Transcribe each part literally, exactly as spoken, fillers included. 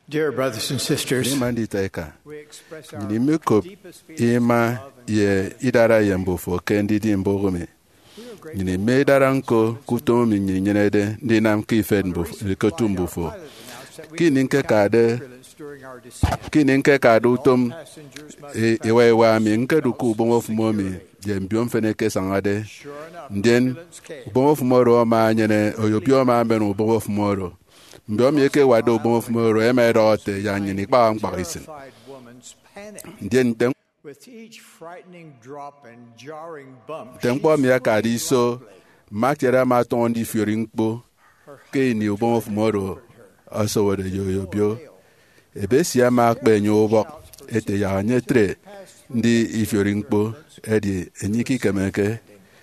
Dear brothers and sisters, Nimanditeka we express our nimikop deepest feelings of ima love and ye idara yembofo kendi di mbogome we are grateful nyini medara nko kuto mi nyini nyinede ndi nam ki fed for the mbofo recent kotu flight our mbofo pilot announced that we kini nke kade turbulence during our descent. kini nke kade All utom passengers must e fasten iwe wa mi their nke duku seatbelts bomo fumomi securely. je mbiom fene ke sangade Sure enough, ndien turbulence came. bomo fumoro ma nyene oyobio ma benu bomo fumoro mbiom yeke wado bomo fumoro eme rote ya nyini kpa mkparisin Terrified woman's panic. ndien tem With each frightening drop and jarring bump, tempo she mi akadi swayed so lightly. makere ma ton di fioringpo Her ke ni husband bomo tried to fumoro comfort her. aso wode yoyobio Failed. ebesia ma kpe nyo obok ete ya nye tre ndị ifioringpo edi enyiki kemeke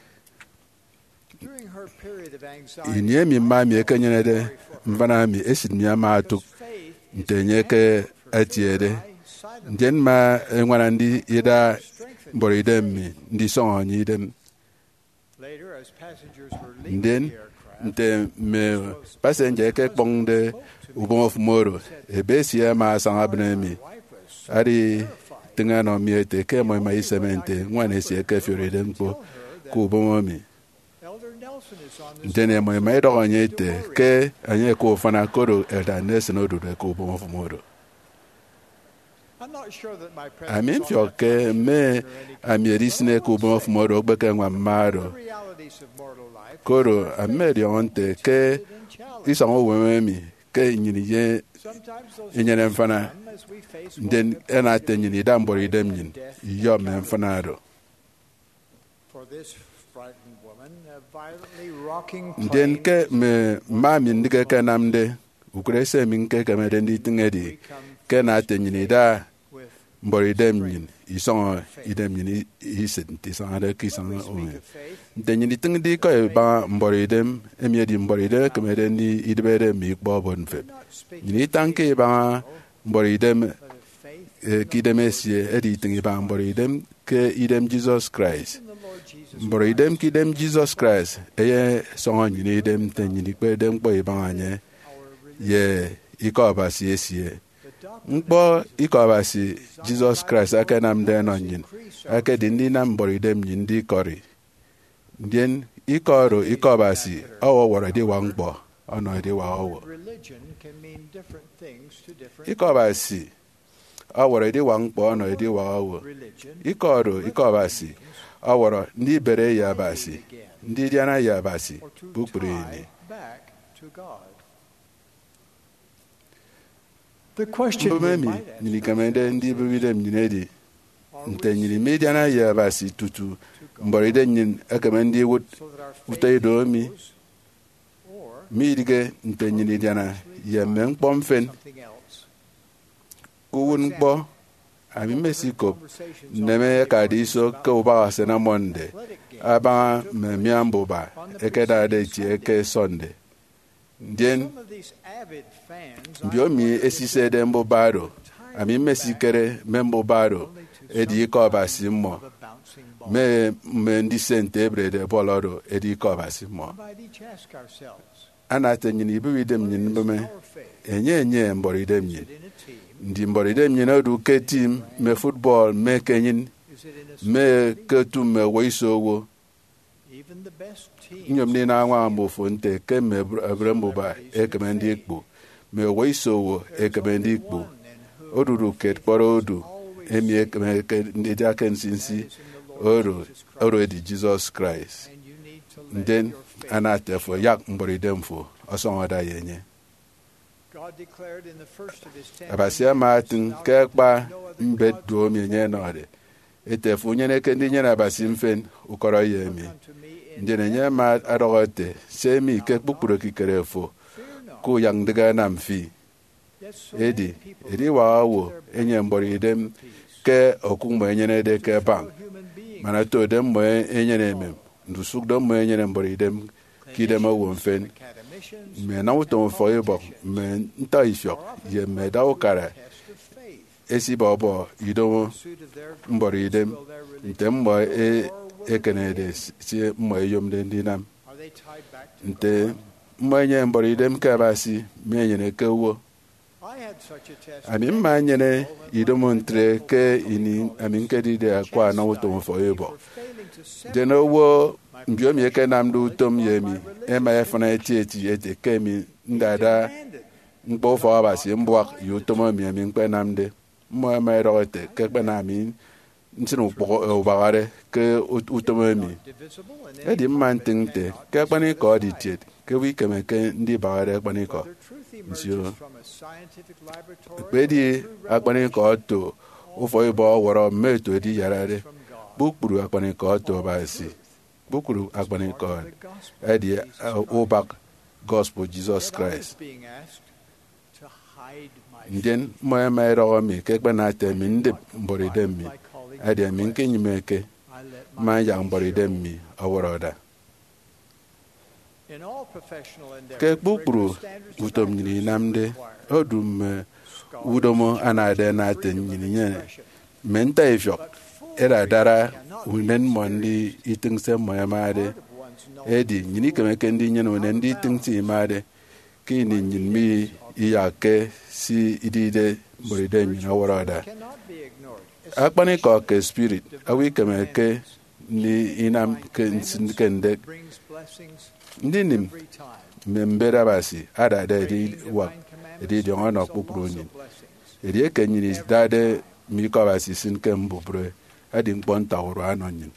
During her period of anxiety, inie mi ma mi ekenyere de mvana mi esid mi ama atuk faith ntenye ke etiede njen ma enwara ndị ida mboride mi ndị sonyi dem later, as passengers were leaving nden the aircraft, nte me passenger ke kpongde ubomof moro ebesia ma sanga bne mi wife was ari tinga no mi ete ke mo ma isemente ngwane si ke fioride mpo ku ubomo mi Elder Nelson is on this. ntene mo ma ido onye ete ke anye ko fana koro elda nese no dude ku ubomof moro I'm not sure that my presence amin on fio that ke flight me should ensure any amieri sine ku ubomof moro gbeke nwa the maro realities of mortal life. koro ameri onte ke isango wewe mi ke nyini ye Sometimes those inyere things mfana come as we face nden both ena te nyini da mbori dem nyin yo me mfana do for this frightened woman, a violently rocking nden plane ke is me ma mi ndige ke namde ukure se mi nke ke me den di tingedi ke na te nyini da with mbori dem nyin isongo idem nyini isit ti sangade ki when sanga we o speak of faith, nte nyini tingdi ko e ba mbori dem emi di mbori de ke me den di idbere mi kpo bon fe we're not speaking nyini tanke ba mbori dem but of faith ki dem esie edi tingi ba mbori dem ke idem Jesus Christ in the Lord Jesus mboro Christ. idem ki dem Jesus Christ eye songo nyini idem te nyini kpe dem kpo ibanye Our religion, ye iko abasi esie the doctrine mkpo iko abasi Jesus Christ ake nam de no nyin ake di ndị na mboro idem nyin ndị kori ndien iko oro iko abasi owo woro di wa mkpo ono di wa owo religion can mean different things to different iko abasi aworo di wa mkpo ono di wa owo religion. iko oro iko abasi aworo ndị bere ya abasi ndị diana ya abasi Or to bukpuru tie ini back to God. The question mbume we mi might ask nyini kamende ndị bibide nyine di are nte we nyini mediana ya basi tutu mboride nyin ekeme ndị wut so that our ute faith ido mi grows, or midige nte nyini diana ya me mkpọ mfen something else? kuwun mkpọ ami mesiko Conversations on neme ka di Monday so mornings ke uba ase na monde athletic games aba took me place miambuba on the ekeda de preceding chi eke sonde ndien Some of these avid fans, I biomi wonder if esise de mbobaro ami mesikere membobaro only to edi iko abasi mo of a bouncing ball. me me ndị sente ebrede bọlọrụ edi ike ọbasi mụọ We might each ask ourselves, a na-ate nyini ibewidem nyin mbume our faith enye enye mbọrịdem nyin is it in a team? ndị mbọrịdem nyin odu ke tim me futbọl me kenyin Is it in a me society? ketu me wo iso owo Even the best teams nyom ni na anwa mbofo nte ke me ebre mbuba ekeme ndị ikpo me wo iso owo ekeme ndị ikpo won and who oduru ket kpọrọ odu emi ekeme ke ndị dị aka nsinsi is in the Lord oro Jesus Christ. oro edi Jesus Christ And you need to let then your faith. anatefo yak mbọrịdem fo ọsọ nwada ya enye God declared in the first of his ten abasia matin commandments, ke "Thou kpa shalt have no other mbet gods duo mi nye nọdị etefu onye neke ndị nye na abasi mfen ụkọrọ ya emi unto me in ndị na-enye ma adọghọte se mi ike kpukpuru kikere fo fear not." ku yang dịga na mfi Yet so edi many people edi look wa to awo their enye bank mbọrịdem peace. ke okwu mgbe enyere de ke bank Fellow human beings, mana to de mgbe enyere eme ndusuk do mgbe enyere mbọrịdem kidem owo mfen academicians, me na wuto mfo ibo me nta ifiok ye me da ukara test of faith. esi bọbọ ido Pursuit of their mbọrịdem will their religion, nte mgbe e ekenede si mgbe eyom de ndị nam are they tied back to nte God? mgbe enye mbọrịdem ke abasi me enyere ke wo I Ami mma nyene idomontre ke ini ami nkedi de kwa na wuto fo ebo. De no wo mbio mi ke nam du tom yemi e ma e fana eti eti ete ke mi ndada mpo fo abasi mbwa yo tomo mi ami nkpe namde mo ma rote ke pe na mi ntinu kpo o bagare ke utomo mi e di man tinte ke pani ko di tet ke wi ke me ke ndi bagare pani ko nsio pe di akpani ko to o fo ibo woro meto di yarare bukuru akpani ko to basi bukuru akpani ko e di o back gospel Jesus Christ Nden mo ma ro mi ke gba na te mi ndi mbori dem mi ade mi nke nyime ke ma ya mbori dem mi aworoda ke bukuru utom nyini namde odum udomo anade na te nyini nye menta ifyo era dara unen mondi iting se moyamade edi nyini keme ke ndi nyene unen ndi iting ti made ki ni nyin mi iya ke si idide moride mi na warada akpani ko ke spirit awi keme ke ni inam ke kende ndinim membera basi ada de di wa di de ona popro ni eri ke nyini dade mi ko basi sin ke mbobro adi ngbon tawro anonyin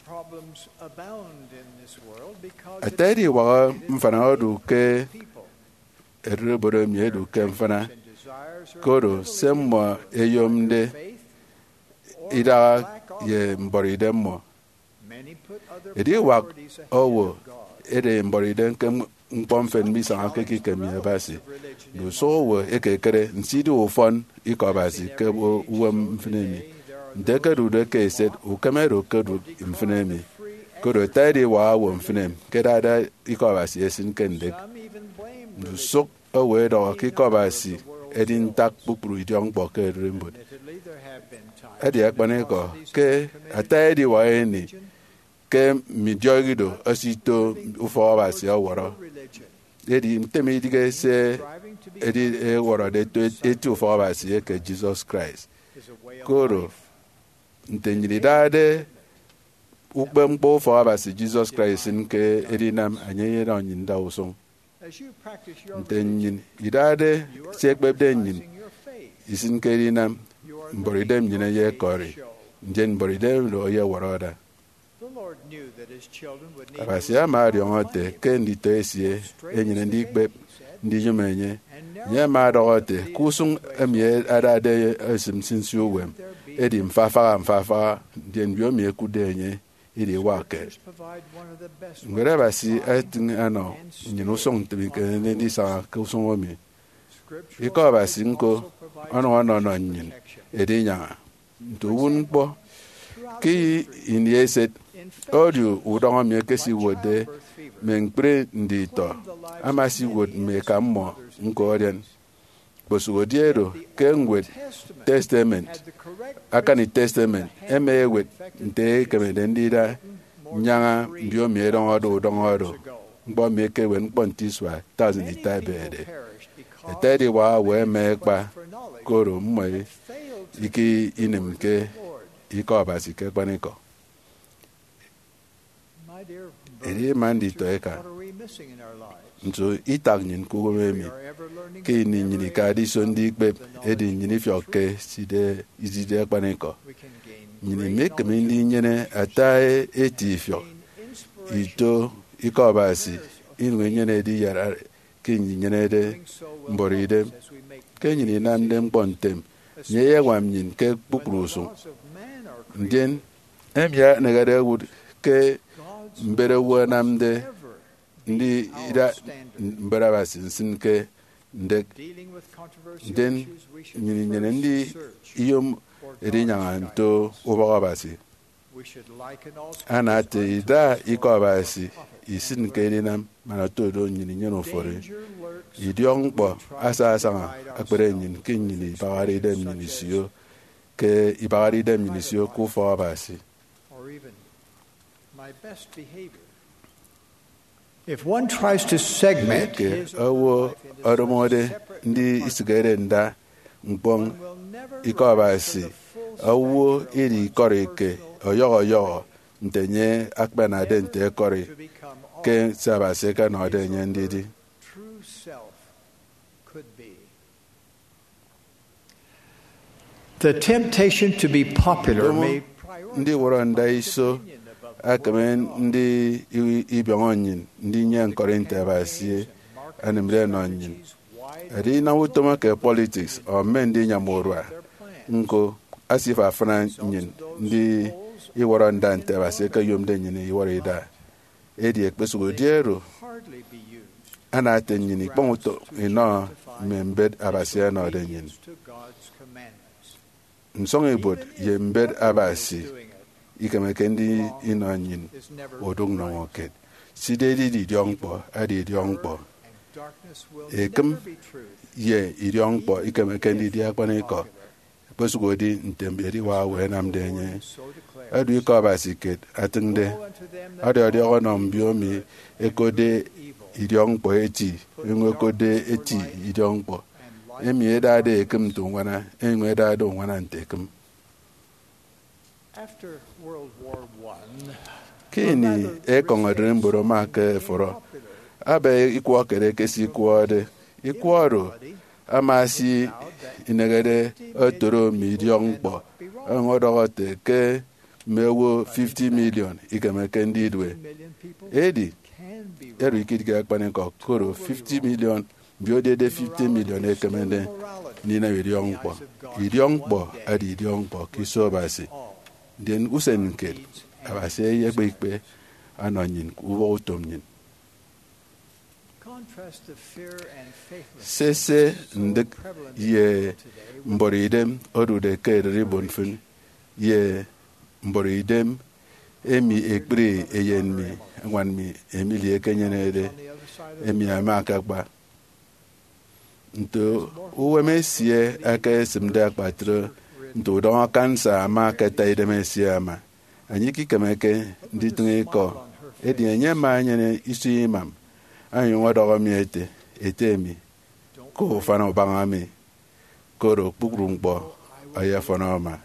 atari wa mfana odu ke erre boro mi edu ke mfana koro semmo eyomde ida ye mboride mo edi wa owo ede mboride ke mkpomfen mi sa ke ki ke mi basi no so wo ekekere nsidi ofon ikobasi ke wo mfnemi ndeke du de ke set o kamero ke du mfnemi koro tadi wa wo mfnem ke dada ikobasi esin kende no so owe do ki kobasi edin tak bukuru idiong boke rimbod edi akbane ko ke atadi wa eni ke mi diogido asito ufo basi aworo edi mtemi dige se edi e woro de eti ufo basi ke Jesus Christ koro ntenyiri dade ukpe mkpo ufo basi Jesus Christ nke edi nam anyeye na onyinda uso ntenyin idade sekbebde nyin isin ke edi nam mboridem nyine ye kori njen mboridem lo ye woroda abasi amari ongote ke ndi tesie enyine ndi ikpe ndi jumenye nye madogote kusung emye adade esim sinsu wem edi mfafa mfafa ndien biomye kudenye edi wake ngere basi etin ano nyino song tibike ndi sa kusung omi iko basi nko ono ono no nyin edi nya ntowun bo ki inieset audio udonga mi kesi wode mengpre ndito amasi wod me kammo nkorian boswodiero kengwed testament akani testament eme wed nte kemede ndida nyanga mbio mi donga do donga do ngbo mi ke wen pontiswa thousand itabede etedi wa we mekpa koro mmoi iki inemke iko basi ke kwaniko eri mandi to eka nso itak nyin ko memi ke ni nyini ka di so ndi gbe edi nyini fioke side izide kwaniko nyini mek me ndi nyene atae eti fio ito iko basi inwe nyene di yara ke nyene de mboride ke nyini nande mpontem nyeye wam nyin ke bukrusu ndien emya negade wud ke mbere wo namde ndi ida mbere basi sin ke ndek den nyini nyene ndi iyom erinya nto obaga basi ana te ida iko basi isin ke ni nam mana to do nyini nyeno fore idiong bo asa asa akpere nyin ke nyini bagari dem nyini siyo ke ibagari dem nyini siyo ku fo basi If one tries to segment his own life into ndi isigere nda mkpong ike ọbasi awuo iri kọrị ke ọyọghọ ọyọghọ ntenye akpa na ade nte kọrị ke sabasi ka na ọdị nye ndị dị The temptation to be popular may ndị wụrụ nda iso akame ndị ibionyin ndị nye nkọrị ntebasie animre nonyin adi na wutoma ke politics o men ndị nyamuru a nko asifa fran nyin ndị iworo nda ntebasie ka yom de nyin iworo ida edi ekpesugo diero ana atenyin ikponto ino membed abasie na de nyin nsong ebot ye mbed abasi ikemeke ndị inonyin odung no ngoket sidedi di diongpo adi diongpo ekem ye idiongpo ikemeke ndị diakpaniko posugodi ntembedi wa we namdenye adu iko abasi ket atingde adi adi onom biomi ekode idiongpo eti engwekode eti idiongpo emi edade ekem to wana enwe edade wana ntekem kini e kongodre mboro make foro abe ikwo kere kesi kwode ikworo amasi inegede otoro million kpo ngodogote ke mewo fifty million ikemeke ndị idwe edi eru ikidike akpane ko koro fifty million biodede fifty million ekemende ni na million kpo million kpo adi million kpo kiso basi den usen ket abase yegbe ikpe anonyin uwo utomnyin sese ndek ye mboridem odude kedri bonfun ye mboridem emi ekbre eyenmi ngwanmi emilie kenyenede emi amakagba nto uwemesie aka simde akpatro nto don kansa amaka taidemesie ama anyị kikemeke ndị tụneko edi enye ma anyene isu imam anyị nwadogo mi ete etemi ko fana bangami koro kpukuru mkpọ aya fana ma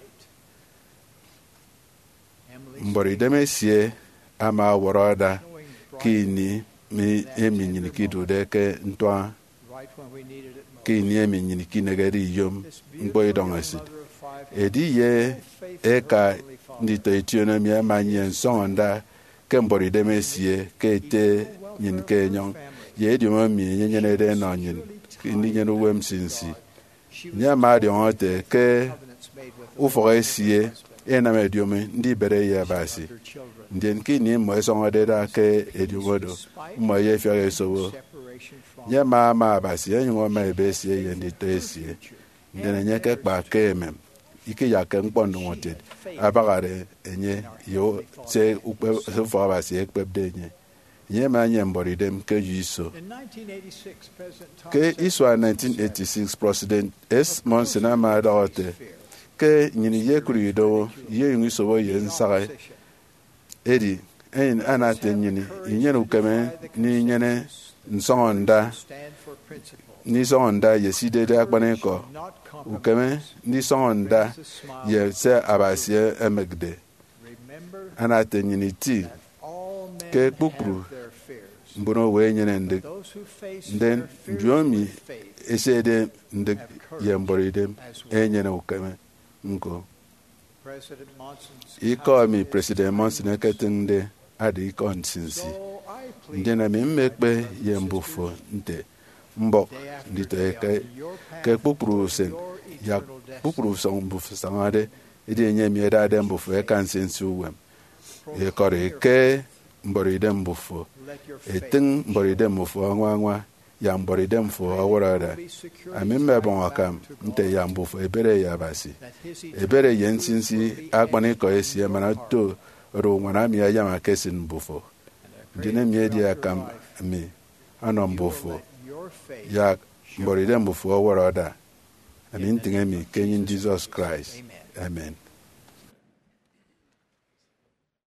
mbori demesie ama woroda kini mi emi nyini kidude ke ntwa kini emi nyini kinegeri yom mkpọ idongasid edi ye eka ndị to etiona mi amanye nsonda ke mbori demesie ke te nyin ke nyong ye di mo mi nyen ne de no nyin ndi nyen wem sinsi nya ma di onte ke uforesie e na me diome ndi bere ye basi ndi nki ni mo so de da ke ediogodo mo ye fiare sowo nya ma ma basi enyi wo ma ebesie ye ndi to esie ndi na nye ke pa ke mem ike ya ke mkpondo wote abagare enye yo se ukpe se fo basi ekpebde nye nye ma nye mboridem ke yiso ke iswa nineteen eighty-six president S Monsina ma daote ke nyini ye kurido ye yiso wo ye nsare edi en anate nyini nyene ukeme ni nyene nsonda ni sonda ye sidede akpane ko ukeme ni sonda ye se abasie emegde anate nyini ti ke kpukpuru mbono we nyene ndek den njomi esede ndek ye mboridem enyene ukeme nko iko mi president Monson eketende adi iko nsinsi ndena mi mmekpe ye mbufo nte mbok ndito ke ke kpukpuru sen ya kpukpuru so mbufu sangade edi enye mi eda de mbufu e kan sensi uwem e kore ke mboride mbufo etin mboride mbufo nwa nwa ya mboride mbufo awurada amimme bon akam nte ya mbufo ebere ya basi ebere ye nsinsi akpani ko esi mana to ro nwana mi ya ma kesin mbufo ndine mi edi akam mi ano mbufo ya mboride mbufo awurada amin tingemi kenyin Jesus Christ amen.